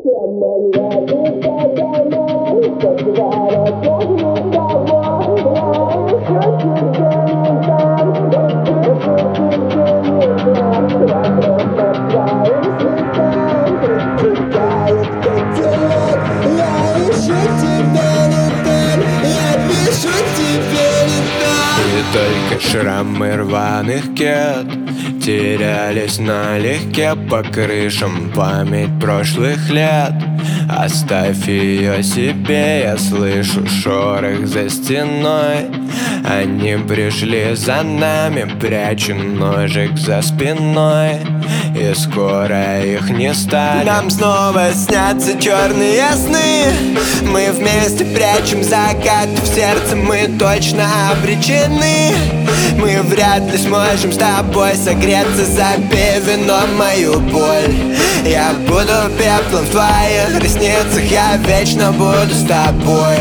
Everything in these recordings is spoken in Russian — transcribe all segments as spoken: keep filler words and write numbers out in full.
Только шрамы рваных кед терялись налегке по крышам, память прошлых лет. Оставь ее себе, я слышу шорох за стеной. Они пришли за нами, прячу ножик за спиной, и скоро их не станет. Нам снова снятся черные сны. Мы вместе прячем закаты в сердце, мы точно обречены. Мы вряд ли сможем с тобой согреться. Запей вином мою боль. Я буду пеплом в твоих ресницах, я вечно буду с тобой.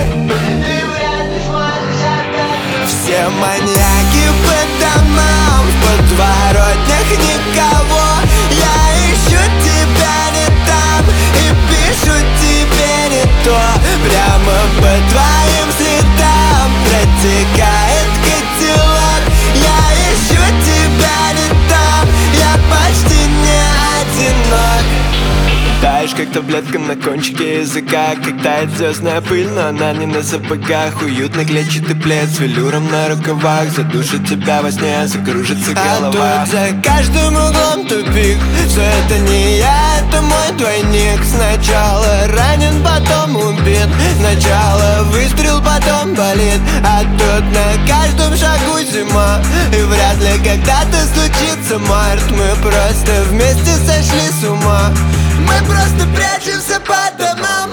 Все маньяки по домам, в подворотнях никого. Я ищу тебя не там и пишу тебе не то. Прямо по твоим следам протекает котелок. Я ищу тебя не там, я почти не одинок. Таешь, как таблетка на кончике языка, как тает звездная пыль, но она не на сапогах. Уютный клетчатый плед с велюром на рукавах задушит тебя во сне, закружится голова. А тут за каждым углом тупик. Все это не я, это мой двойник. Сначала ранен, потом убит. Сначала выстрел, потом болит. А тут на каждом шагу зима, и вряд ли когда-то случится март. Мы просто вместе сошли с ума. Мы просто прячемся по домам.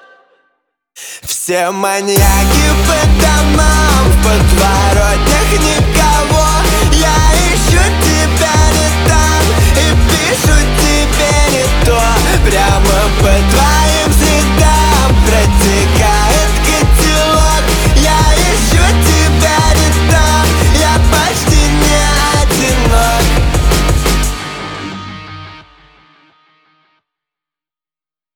Все маньяки по домам, в подворотнях никого. Я ищу тебя не там и пишу тебе не то. Прямо по твоим